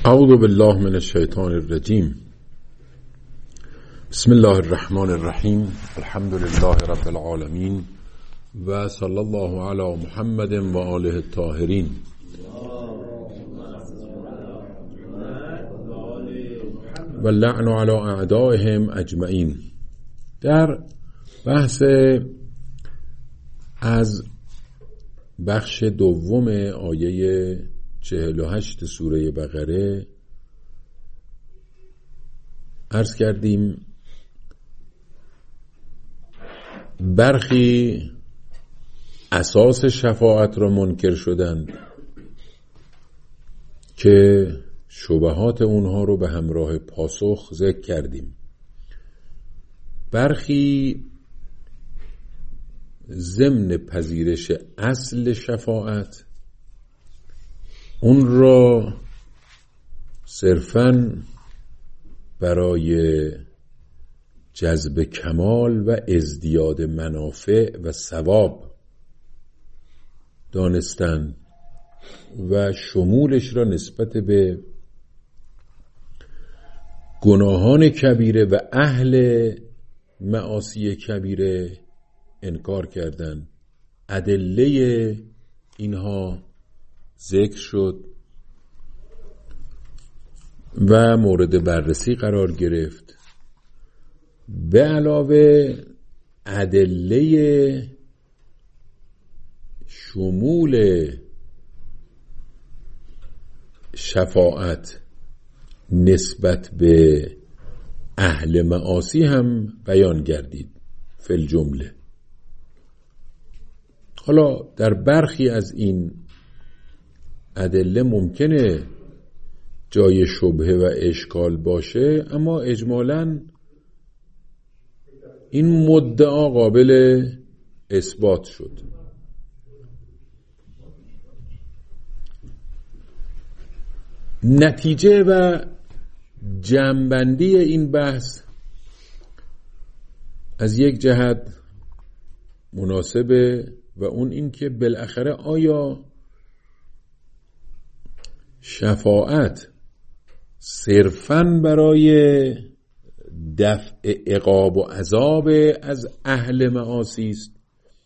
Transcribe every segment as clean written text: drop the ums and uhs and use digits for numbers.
اعوذ بالله من الشیطان الرجیم. بسم الله الرحمن الرحیم. الحمد لله رب العالمین و صلی الله علی محمد و آله الطاهرین. و لعن علی اعدائهم اجمعین. در بحث از بخش دوم آیه 48 سوره بقره عرض کردیم برخی اساس شفاعت را منکر شدند که شبهات اونها رو به همراه پاسخ ذکر کردیم. برخی ضمن پذیرش اصل شفاعت اون را صرفاً برای جذب کمال و ازدیاد منافع و ثواب دانستند و شمولش را نسبت به گناهان کبیره و اهل معاصی کبیره انکار کردند. ادله اینها ذکر شد و مورد بررسی قرار گرفت. به علاوه ادله شمول شفاعت نسبت به اهل معاصی هم بیان گردید فی الجمله. حالا در برخی از این ادله ممکنه جای شبهه و اشکال باشه، اما اجمالاً این مدعا قابل اثبات شد. نتیجه و جمع‌بندی این بحث از یک جهت مناسبه و اون این که بالاخره آیا شفاعت صرفاً برای دفع عقاب و عذاب از اهل معاصی است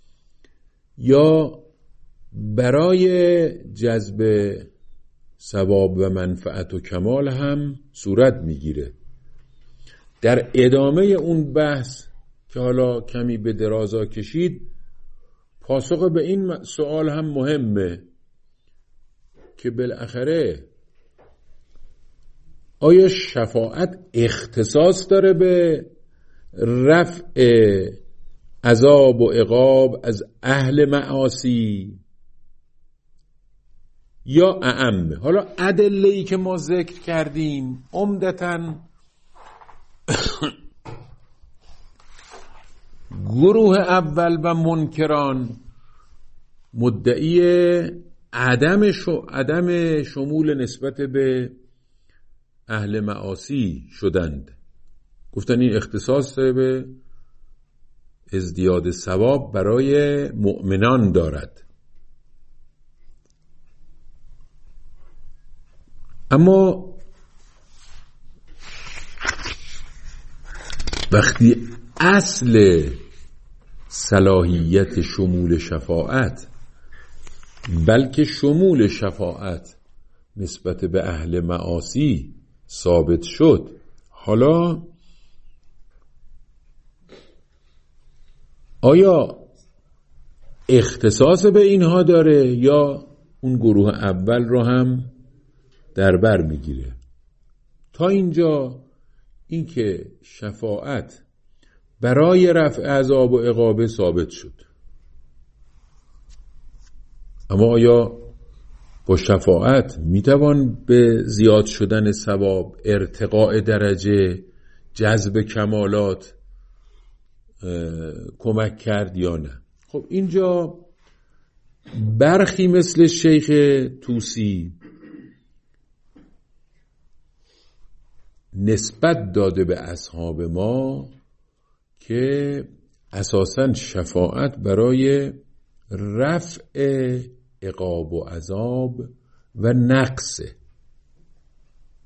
یا برای جذب ثواب و منفعت و کمال هم صورت میگیره؟ در ادامه اون بحث که حالا کمی به درازا کشید، پاسخ به این سوال هم مهمه که بالاخره آیا شفاعت اختصاص داره به رفع عذاب و عقاب از اهل معاصی یا اعم؟ حالا ادله‌ای که ما ذکر کردیم عمدتاً گروه اول و منکران مدعی عدم شمول نسبت به اهل معاصی شدند. گفتن این اختصاص به ازدیاد ثواب برای مؤمنان دارد. اما وقتی اصل صلاحیت شمول شفاعت، بلکه شمول شفاعت نسبت به اهل معاصی ثابت شد، حالا آیا اختصاص به اینها داره یا اون گروه اول رو هم در بر میگیره؟ تا اینجا این که شفاعت برای رفع عذاب و عقاب ثابت شد، اما آیا با شفاعت میتوان به زیاد شدن ثواب، ارتقاء درجه، جذب کمالات کمک کرد یا نه؟ خب اینجا برخی مثل شیخ طوسی نسبت داده به اصحاب ما که اساساً شفاعت برای رفع عقاب و عذاب و نقصه.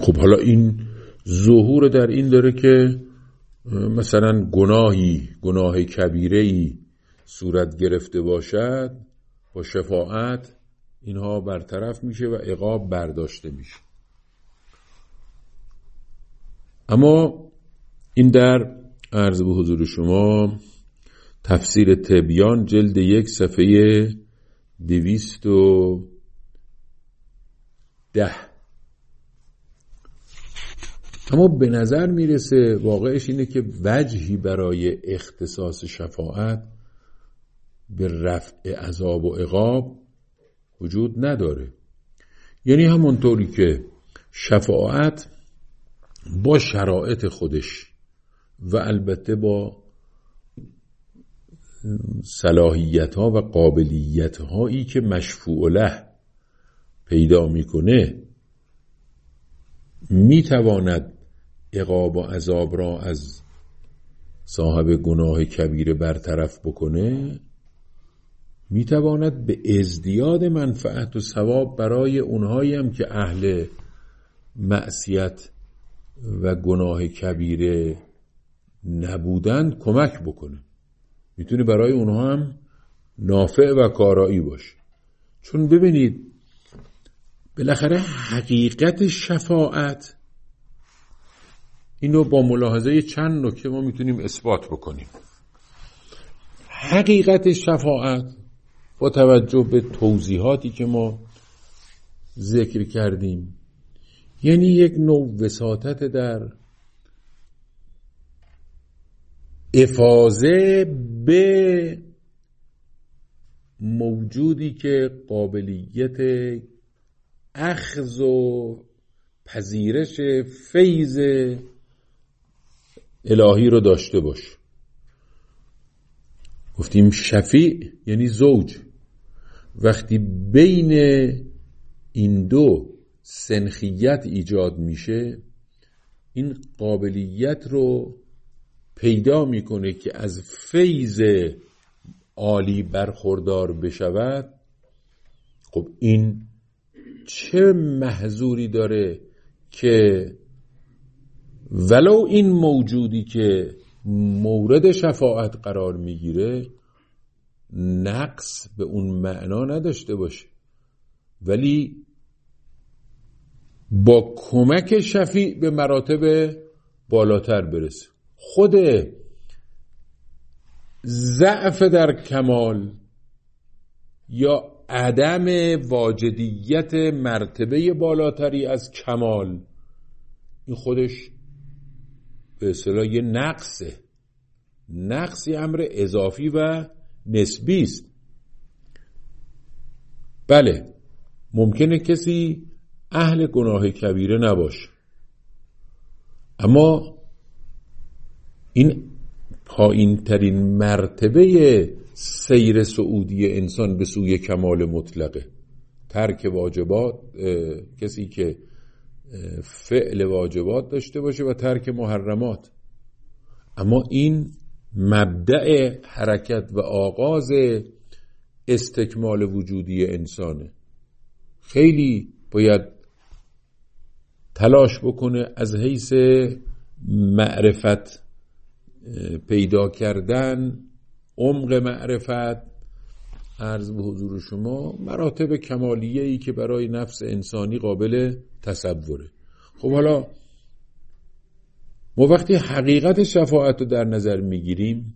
خب حالا این ظهور در این داره که مثلا گناه کبیره‌ای صورت گرفته باشد، با شفاعت اینها برطرف میشه و عقاب برداشته میشه. اما این در عرض به حضور شما تفسیر تبیان جلد 1 صفحه 210. اما به نظر میرسه واقعش اینه که وجهی برای اختصاص شفاعت به رفع عذاب و عقاب وجود نداره. یعنی همونطوری که شفاعت با شرایط خودش و البته با صلاحیت ها و قابلیت هایی که مشفوع له پیدا میکنه میتواند عقاب و عذاب را از صاحب گناه کبیره برطرف بکنه، میتواند به ازدیاد منفعت و ثواب برای اونهایی هم که اهل معصیت و گناه کبیره نبودند کمک بکنه. میتونه برای اونها هم نافع و کارایی باشه. چون ببینید بالاخره حقیقت شفاعت اینو با ملاحظه چند نکته ما میتونیم اثبات بکنیم. حقیقت شفاعت با توجه به توضیحاتی که ما ذکر کردیم یعنی یک نوع وساطت در افاضه به موجودی که قابلیت اخذ و پذیرش فیض الهی رو داشته باشه. گفتیم شفیع یعنی زوج. وقتی بین این دو سنخیت ایجاد میشه این قابلیت رو پیدا میکنه که از فیض عالی برخوردار بشود. خب این چه محظوری داره که ولو این موجودی که مورد شفاعت قرار میگیره نقص به اون معنا نداشته باشه، ولی با کمک شفیع به مراتب بالاتر برسه. خود ضعف در کمال یا عدم واجدیت مرتبه بالاتری از کمال این خودش به اصطلاح یه نقصه. نقصی امر اضافی و نسبی است. بله ممکنه کسی اهل گناه کبیره نباشه، اما این پایین ترین مرتبه سیر صعودی انسان به سوی کمال مطلقه. ترک واجبات، کسی که فعل واجبات داشته باشه و ترک محرمات. اما این مبدأ حرکت و آغاز استکمال وجودی انسانه. خیلی باید تلاش بکنه از حیث معرفت پیدا کردن، عمق معرفت، عرض به حضور شما مراتب کمالیه‌ای که برای نفس انسانی قابل تصوره. خب حالا ما وقتی حقیقت شفاعت رو در نظر میگیریم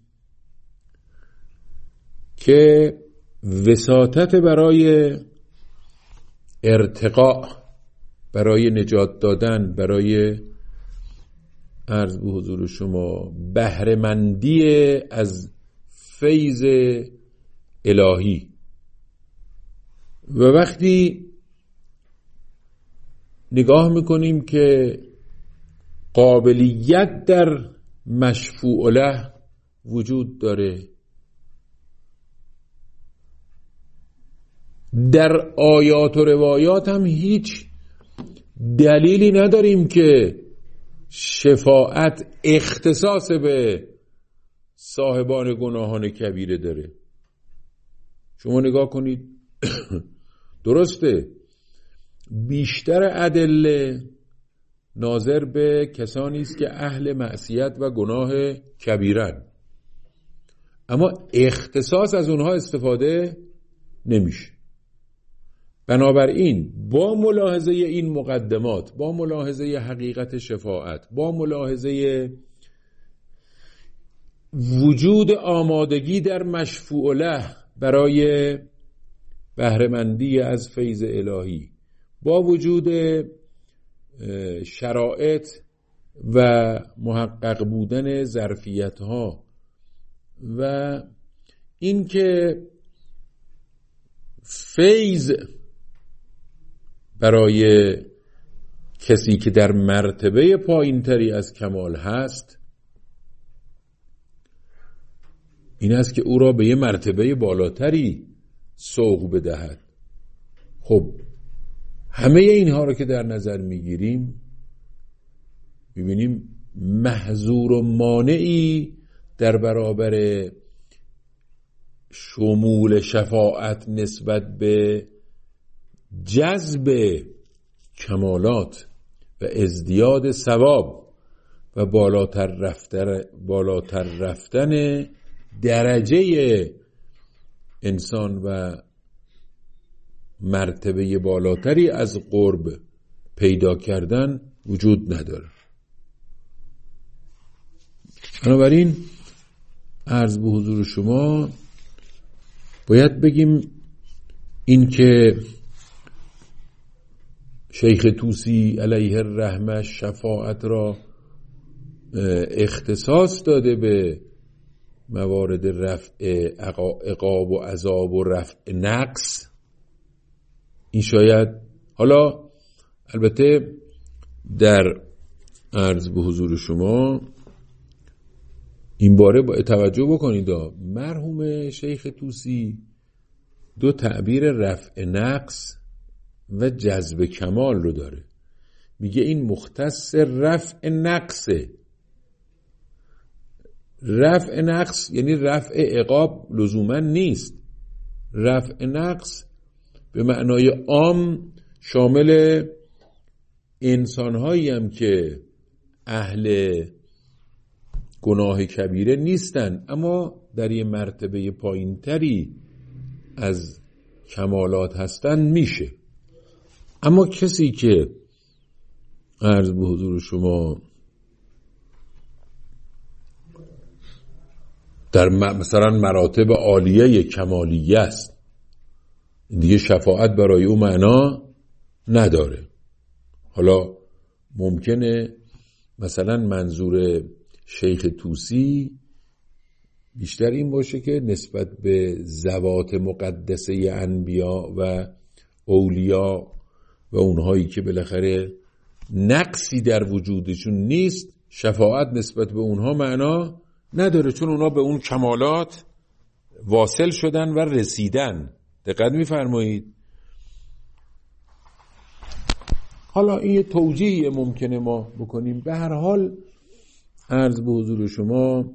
که وساطت برای ارتقاء، برای نجات دادن، برای عرض به حضور شما بهره‌مندی از فیض الهی، و وقتی نگاه میکنیم که قابلیت در مشفوع له وجود داره، در آیات و روایات هم هیچ دلیلی نداریم که شفاعت اختصاص به صاحبان گناهان کبیره داره. شما نگاه کنید درسته بیشتر ادله ناظر به کسانی است که اهل معصیت و گناه کبیرن، اما اختصاص از اونها استفاده نمیشه. بنابراین با ملاحظه این مقدمات، با ملاحظه حقیقت شفاعت، با ملاحظه وجود آمادگی در مشفوع له برای بهره‌مندی از فیض الهی، با وجود شرایط و محقق بودن ظرفیت‌ها و اینکه فیض برای کسی که در مرتبه پایین‌تری از کمال هست این است که او را به یه مرتبه بالاتری سوق بدهد. خب همه اینها رو که در نظر میگیریم میبینیم محظور و مانعی در برابر شمول شفاعت نسبت به جذب کمالات و ازدیاد ثواب و بالاتر رفتن درجه انسان و مرتبه بالاتری از قرب پیدا کردن وجود نداره. بنابراین عرض به حضور شما باید بگیم این که شیخ طوسی علیه الرحمه شفاعت را اختصاص داده به موارد رفع عقاب و عذاب و رفع نقص، این شاید حالا البته در عرض به حضور شما این باره با توجه بکنید مرحوم شیخ طوسی دو تعبیر رفع نقص و جذب کمال رو داره. میگه این مختص رفع نقصه. رفع نقص یعنی رفع عقاب لزوما نیست. رفع نقص به معنای عام شامل انسان‌هایی هم که اهل گناه کبیره نیستن اما در یه مرتبه پایین‌تری از کمالات هستن میشه. اما کسی که عرض به حضور شما در مثلا مراتب عالیه کمالیه است، دیگه شفاعت برای او معنا نداره. حالا ممکنه مثلا منظور شیخ طوسی بیشتر این باشه که نسبت به ذوات مقدسه انبیا و اولیا و اونهایی که بالاخره نقصی در وجودشون نیست شفاعت نسبت به اونها معنا نداره، چون اونها به اون کمالات واصل شدن و رسیدن. دقت می‌فرمایید؟ حالا این یه توجیه ممکنه ما بکنیم. به هر حال عرض به حضور شما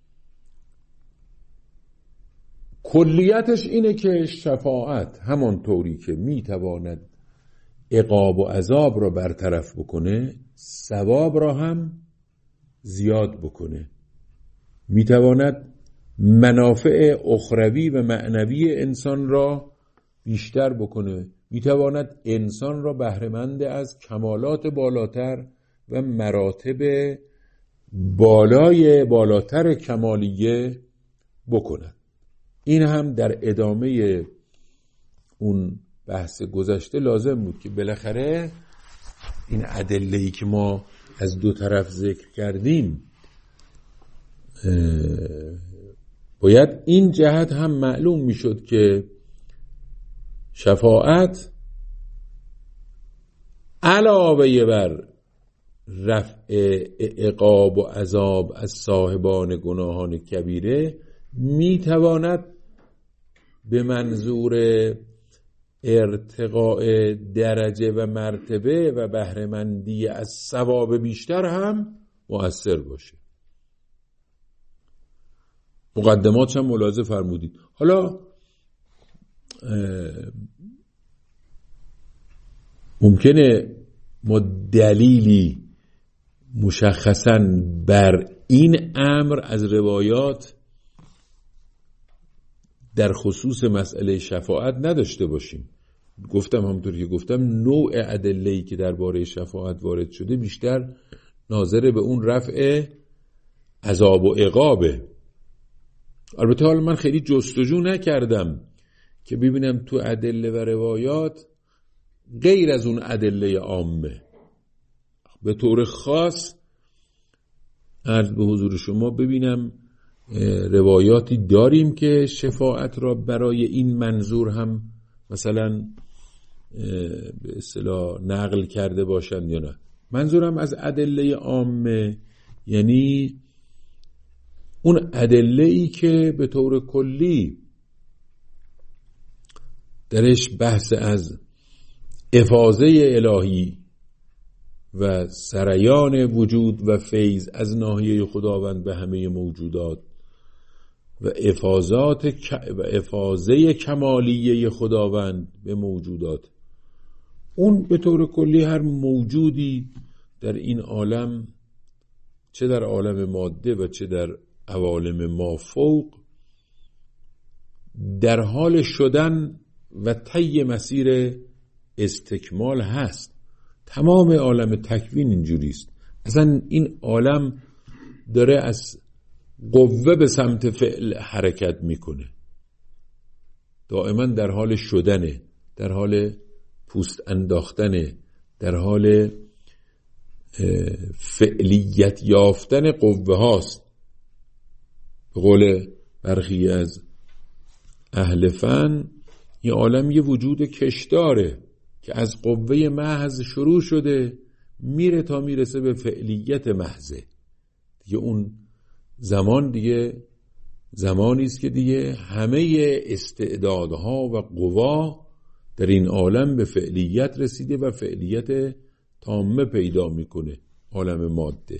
کلیتش اینه که شفاعت همانطوری که میتواند عقاب و عذاب را برطرف بکنه ثواب را هم زیاد بکنه، میتواند منافع اخروی و معنوی انسان را بیشتر بکنه، میتواند انسان را بهره‌مند از کمالات بالاتر و مراتب بالاتر کمالیه بکند. این هم در ادامه اون بحث گذشته لازم بود که بالاخره این ادله‌ای که ما از دو طرف ذکر کردیم باید این جهت هم معلوم میشد که شفاعت علاوه بر رفع عقاب و عذاب از صاحبان گناهان کبیره میتواند به منظور ارتقاء درجه و مرتبه و بهره‌مندی از ثواب بیشتر هم مؤثر باشه. مقدمات هم ملاحظه فرمودید. حالا ممکنه ما دلیلی مشخصاً بر این امر از روایات در خصوص مسئله شفاعت نداشته باشیم. گفتم همونطور که گفتم نوع ادله‌ای که درباره شفاعت وارد شده بیشتر ناظر به اون رفع عذاب و عقابه. البته حالا من خیلی جستجو نکردم که ببینم تو ادله و روایات غیر از اون ادله عامه به طور خاص عرض به حضور شما ببینم روایاتی داریم که شفاعت را برای این منظور هم مثلا به اصطلاح نقل کرده باشند یا نه. منظورم از ادله عامه یعنی اون ادله‌ای که به طور کلی درش بحث از افاضه الهی و سریان وجود و فیض از ناحیه خداوند به همه موجودات و افاضه کمالیه خداوند به موجودات، اون به طور کلی هر موجودی در این عالم، چه در عالم ماده و چه در عوالم مافوق، در حال شدن و طی مسیر استکمال هست. تمام عالم تکوین اینجوریست. اصلا این عالم داره از قوه به سمت فعل حرکت میکنه، دائما در حال شدنه، در حال پوست انداختنه، در حال فعلیت یافتن قوه هاست. به قول برخی از اهل فن این عالم یه وجود کشداره که از قوه محض شروع شده میره تا میرسه به فعلیت محضه. دیگه اون زمان دیگه زمانی است که دیگه همه استعدادها و قوا در این عالم به فعلیت رسیده و فعلیت تامه پیدا میکنه، عالم ماده.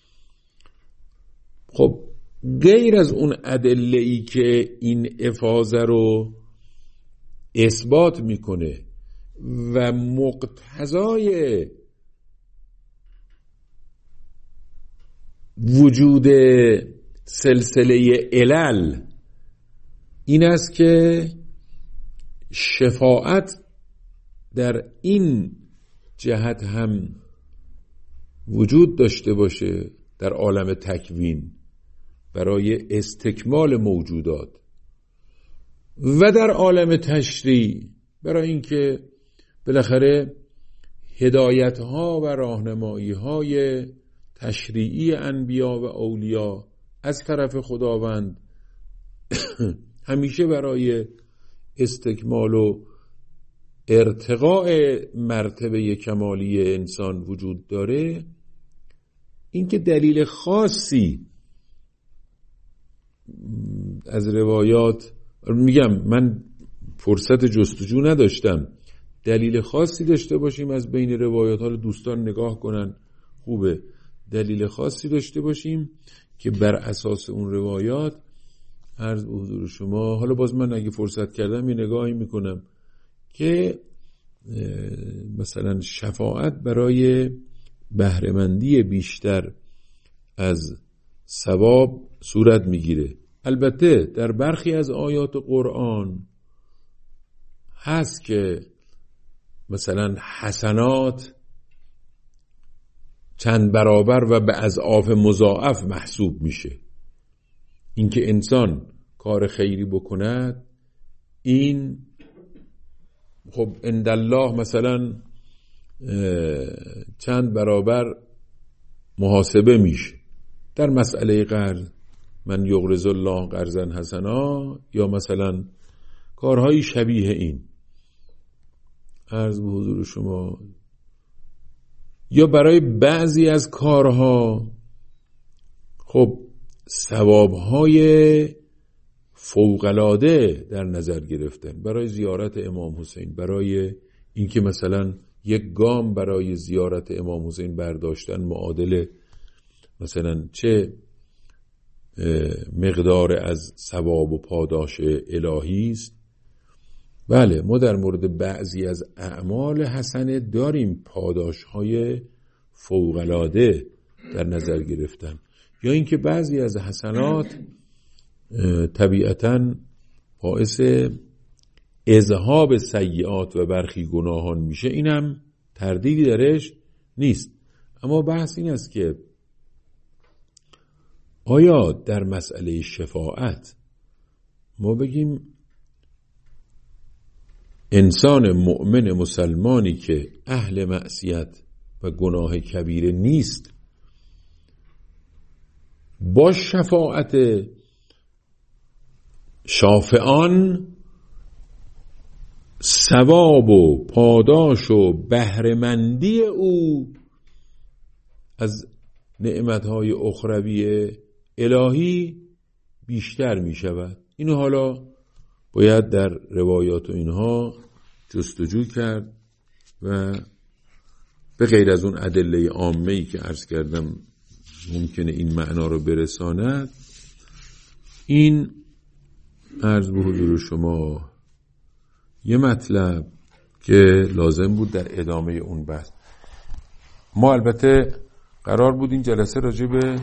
خب غیر از اون ادله‌ای که این افاضه رو اثبات میکنه و مقتضای وجود سلسله علل این است که شفاعت در این جهت هم وجود داشته باشه در عالم تکوین برای استکمال موجودات و در عالم تشریع برای اینکه بالاخره هدایت ها و راهنمایی های تشریعی انبیا و اولیا از طرف خداوند همیشه برای استکمال و ارتقاء مرتبه کمالی انسان وجود داره. اینکه دلیل خاصی از روایات، میگم من فرصت جستجو نداشتم، دلیل خاصی داشته باشیم از بین روایات، حالا دوستان نگاه کنن خوبه، دلیل خاصی داشته باشیم که بر اساس اون روایات عرض به حضور شما، حالا باز من اگه فرصت کردم یه نگاهی میکنم که مثلا شفاعت برای بهره‌مندی بیشتر از ثواب صورت میگیره. البته در برخی از آیات قرآن هست که مثلا حسنات چند برابر و به اضعاف مضاعف محسوب میشه. اینکه انسان کار خیری بکند این خب عند الله مثلا چند برابر محاسبه میشه. در مسئله قرض من یقرض الله قرضا حسنا یا مثلا کارهای شبیه این عرض به حضور شما، یا برای بعضی از کارها خب ثوابهای فوق‌العاده در نظر گرفتن. برای زیارت امام حسین، برای اینکه مثلا یک گام برای زیارت امام حسین برداشتن معادل مثلا چه مقدار از ثواب و پاداش الهی است. بله، ما در مورد بعضی از اعمال حسنه داریم پاداش‌های فوق‌العاده در نظر گرفتن، یا اینکه بعضی از حسنات طبیعتاً باعث اذهاب سیئات و برخی گناهان میشه، اینم تردیدی درش نیست. اما بحث این است که آیا در مسئله شفاعت ما بگیم انسان مؤمن مسلمانی که اهل معصیت و گناه کبیره نیست با شفاعت شافعان ثواب و پاداش و بهره‌مندی او از نعمتهای اخروی الهی بیشتر می شود؟ اینو حالا باید در روایات و اینها جستجو کرد و به غیر از اون ادله عامه‌ای که عرض کردم ممکنه این معنا رو برساند، این عرض به حضور شما یه مطلب که لازم بود در ادامه اون بحث. ما البته قرار بود این جلسه راجع به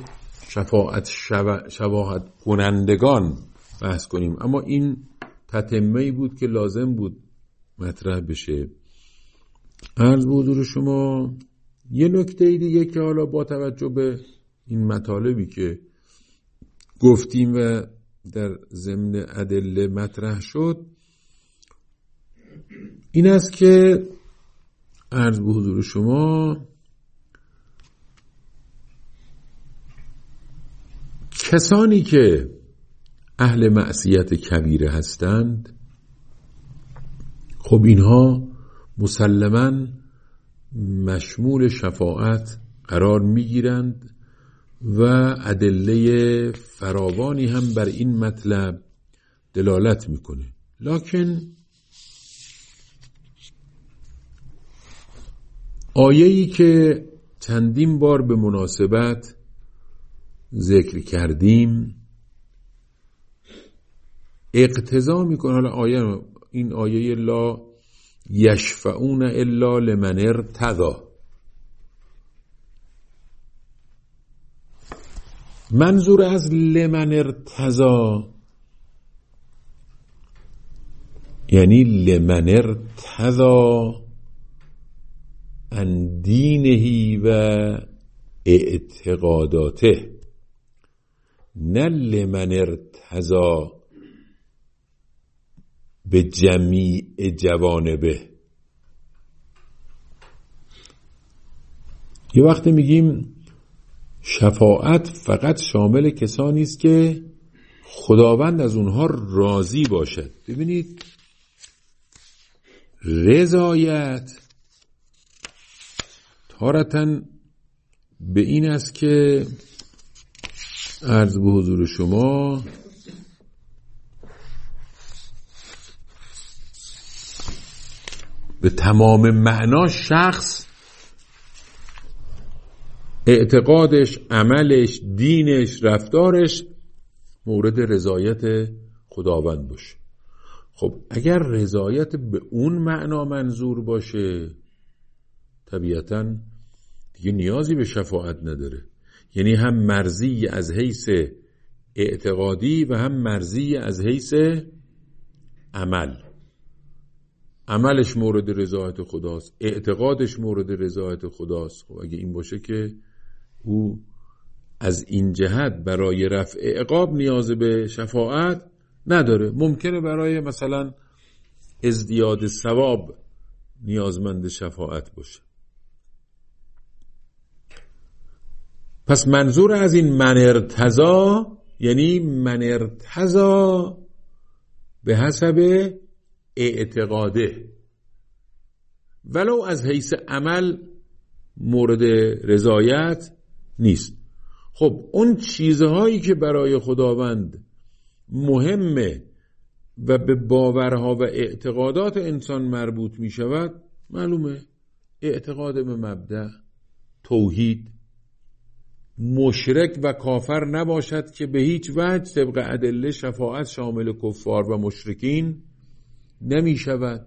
شفاعت کنندگان بحث کنیم، اما این تتمه‌ای بود که لازم بود مطرح بشه. عرض به حضور شما یه نکته دیگه که حالا با توجه به این مطالبی که گفتیم و در ضمن ادله مطرح شد این است که عرض به حضور شما کسانی که اهل معصیت کبیره هستند، خب اینها مسلماً مشمول شفاعت قرار میگیرند و ادله فراوانی هم بر این مطلب دلالت میکنه. لکن آیه‌ای که چندین بار به مناسبت ذکر کردیم اقتضا میکنه، حالا این آیه لا یشفعون الا لمن ارتضی، منظور از لمن ارتضی یعنی لمن ارتضی عن دینه و اعتقاداته، نه لمن ارتضی به جمیع جوانبه. یه وقتی میگیم شفاعت فقط شامل کسانی است که خداوند از اونها راضی باشد. ببینید رضایت تارتاً به این است که عرض به حضور شما به تمام معنا شخص اعتقادش، عملش، دینش، رفتارش مورد رضایت خداوند باشه. خب اگر رضایت به اون معنا منظور باشه طبیعتاً دیگه نیازی به شفاعت نداره، یعنی هم مرضی از حیث اعتقادی و هم مرضی از حیث عمل. عملش مورد رضایت خداست، اعتقادش مورد رضایت خداست. خب اگه این باشه که او از این جهت برای رفع عقاب نیاز به شفاعت نداره. ممکنه برای مثلا ازدیاد ثواب نیازمند شفاعت باشه. پس منظور از این من ارتضی یعنی من ارتضی به حسب اعتقاده، ولو از حیث عمل مورد رضایت نیست. خب اون چیزهایی که برای خداوند مهمه و به باورها و اعتقادات انسان مربوط می شود، معلومه اعتقاد به مبدأ توحید، مشرک و کافر نباشد که به هیچ وجه طبق ادله شفاعت شامل کفار و مشرکین نمی شود.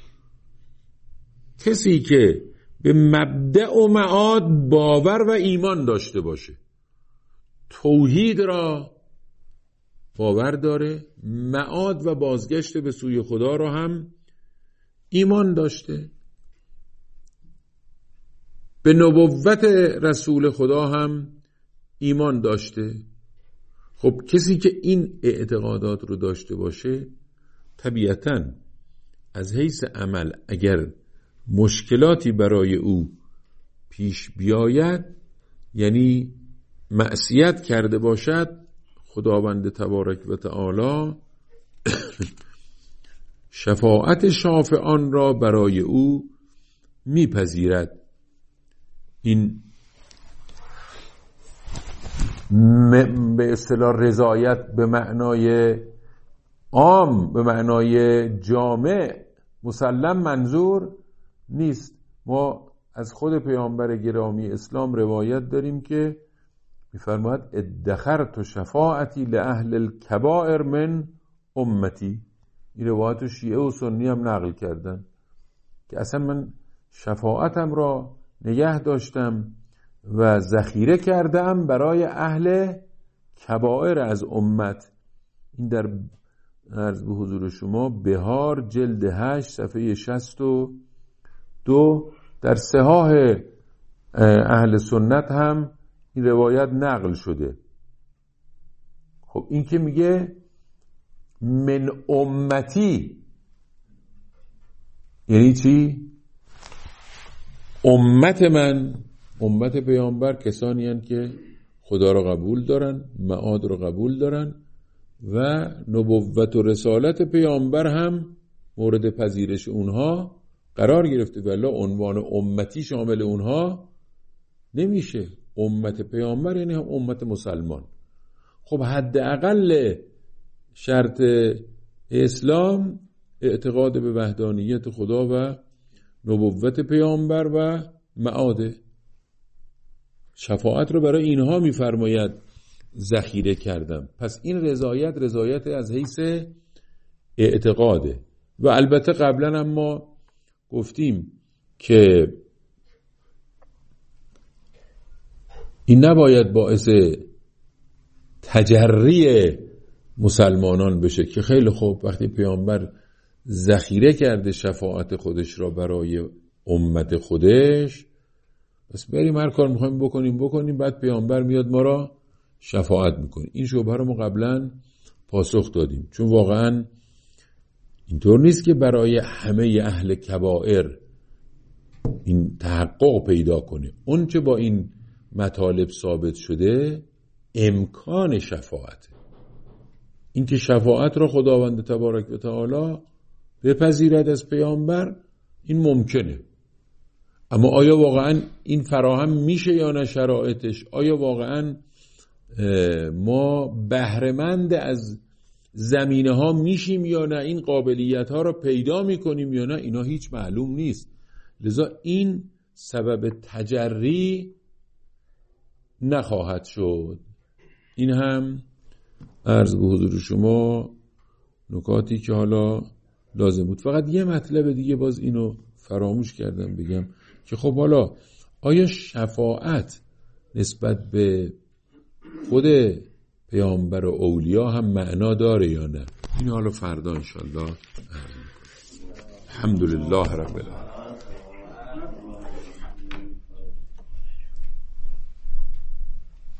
کسی که به مبدأ و معاد باور و ایمان داشته باشه، توحید را باور داره، معاد و بازگشت به سوی خدا را هم ایمان داشته، به نبوت رسول خدا هم ایمان داشته. خب کسی که این اعتقادات رو داشته باشه، طبیعتاً از حیث عمل اگر مشکلاتی برای او پیش بیاید، یعنی معصیت کرده باشد، خداوند تبارک و تعالی شفاعت شافعان را برای او میپذیرد. این به اصطلاح رضایت به معنای عام، به معنای جامع مسلم منظور نیست. ما از خود پیامبر گرامی اسلام روایت داریم که می‌فرماید ادخرت شفاعتی لأهل الکبائر من امتی. این روایت شیعه و سنی هم نقل کردن که اصلا من شفاعتم را نگه داشتم و ذخیره کردم برای اهل کبائر از امت. این در عرض به حضور شما بهار جلد 8 صفحه 62 در صحاح اهل سنت هم این روایت نقل شده. خب این که میگه من امتی یعنی چی؟ امت من، امت پیامبر کسانی هستند که خدا را قبول دارن، معاد را قبول دارن و نبوت و رسالت پیامبر هم مورد پذیرش اونها قرار گرفته، ولی عنوان امتی شامل اونها نمیشه. امت پیامبر یعنی هم امت مسلمان. خب حداقل شرط اسلام اعتقاد به وحدانیت خدا و نبوت پیامبر و معاده. شفاعت رو برای اینها میفرماید ذخیره کردم. پس این رضایت از حیث اعتقاده. و البته قبلا هم ما گفتیم که این نباید باعث تجری مسلمانان بشه که خیلی خوب وقتی پیامبر ذخیره کرده شفاعت خودش را برای امت خودش، بس بریم هر کار میخوایم بکنیم، بعد پیامبر میاد ما را شفاعت میکنه. این شبهه رو ما قبلا پاسخ دادیم، چون واقعا اینطور نیست که برای همه اهل کبائر این تحقق پیدا کنه. اون چه با این مطالب ثابت شده امکان شفاعت، این که شفاعت را خداوند تبارک و تعالی بپذیرد از پیامبر، این ممکنه. اما آیا واقعا این فراهم میشه یا نه شرایطش؟ آیا واقعا ما بهره‌مند از زمینه ها میشیم یا نه؟ این قابلیت ها را پیدا میکنیم یا نه؟ اینا هیچ معلوم نیست. لذا این سبب تجری نخواهد شد. این هم عرض به حضور شما نکاتی که حالا لازم بود. فقط یه مطلب دیگه باز اینو فراموش کردم بگم که خب حالا آیا شفاعت نسبت به خود پیامبر و اولیا هم معنا داره یا نه؟ این حالا فردا انشالله. الحمدلله رب العالمین.